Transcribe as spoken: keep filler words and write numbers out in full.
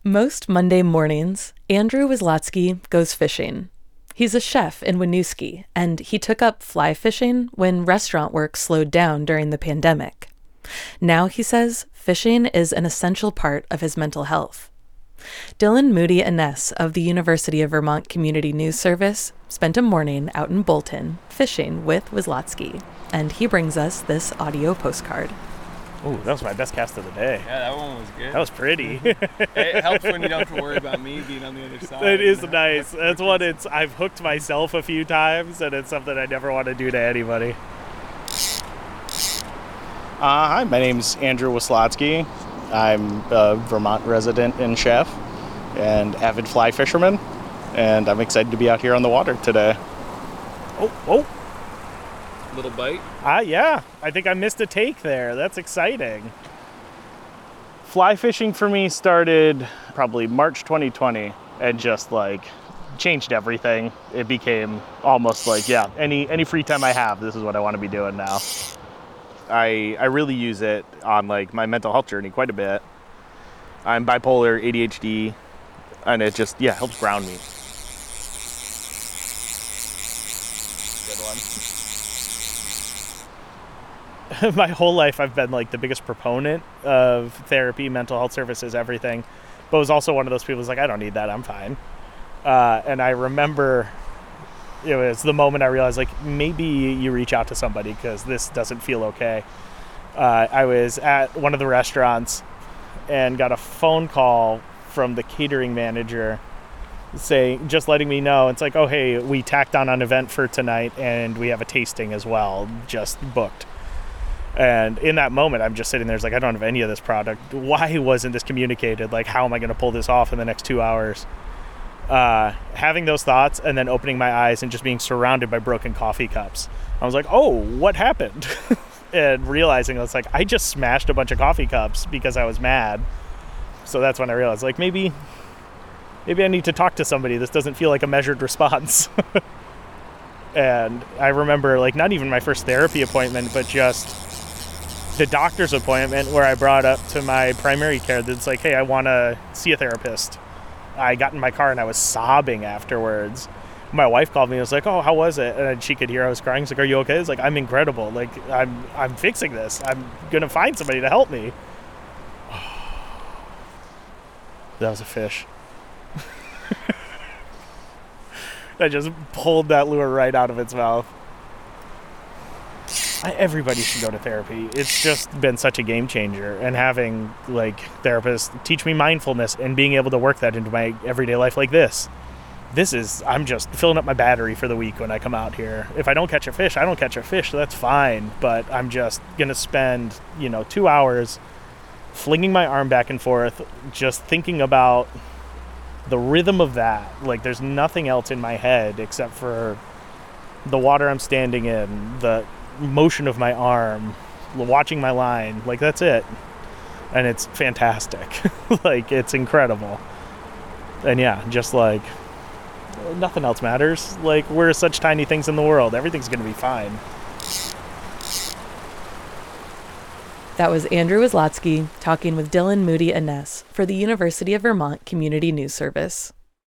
Most Monday mornings, Andrew Wislotsky goes fishing. He's a chef in Winooski, and he took up fly fishing when restaurant work slowed down during the pandemic. Now, he says, fishing is an essential part of his mental health. Dylan Moody Innes of the University of Vermont Community News Service spent a morning out in Bolton fishing with Wislotsky, and he brings us this audio postcard. Oh, that was my best cast of the day. Yeah, that one was good. That was pretty. It helps when you don't have to worry about me being on the other side. It is nice. That's what it's, I've hooked myself a few times, and it's something I never want to do to anybody. Uh, hi, my name's Andrew Wislotsky. I'm a Vermont resident and chef and avid fly fisherman, and I'm excited to be out here on the water today. Oh, oh. Little bite? Ah, yeah. I think I missed a take there. That's exciting. Fly fishing for me started probably March twenty twenty and just like changed everything. It became almost like, yeah, any any free time I have, this is what I want to be doing now. I I really use it on like my mental health journey quite a bit. I'm bipolar, A D H D, and it just, yeah, helps ground me. Good one. My whole life I've been like the biggest proponent of therapy, mental health services, everything, but was also one of those people who's like, I don't need that, I'm fine. Uh, and I remember it was the moment I realized like maybe you reach out to somebody because this doesn't feel okay. Uh, I was at one of the restaurants and got a phone call from the catering manager saying, just letting me know, it's like, oh, hey, we tacked on an event for tonight and we have a tasting as well, just booked. And in that moment, I'm just sitting there, it's like, I don't have any of this product. Why wasn't this communicated? Like, how am I going to pull this off in the next two hours? Uh, having those thoughts and then opening my eyes and just being surrounded by broken coffee cups. I was like, oh, what happened? And realizing it's like, I just smashed a bunch of coffee cups because I was mad. So that's when I realized, like, maybe, maybe I need to talk to somebody. This doesn't feel like a measured response. And I remember, like, not even my first therapy appointment, but just the doctor's appointment where I brought up to my primary care that's like, hey, I want to see a therapist. I got in my car and I was sobbing afterwards. My wife called me and was like, oh, how was it? And she could hear I was crying. She's like, are you okay? It's like, I'm incredible. Like, I'm I'm fixing this. I'm going to find somebody to help me. That was a fish. I just pulled that lure right out of its mouth. I, everybody should go to therapy. It's just been such a game changer. And having, like, therapists teach me mindfulness and being able to work that into my everyday life like this. This is, I'm just filling up my battery for the week when I come out here. If I don't catch a fish, I don't catch a fish, so that's fine. But I'm just going to spend, you know, two hours flinging my arm back and forth, just thinking about the rhythm of that. Like, there's nothing else in my head except for the water I'm standing in, the motion of my arm, watching my line. Like, that's it. And it's fantastic. Like, it's incredible. And yeah, just like, nothing else matters. Like, we're such tiny things in the world. Everything's going to be fine. That was Andrew Wislotsky talking with Dylan Moody Innes for the University of Vermont Community News Service.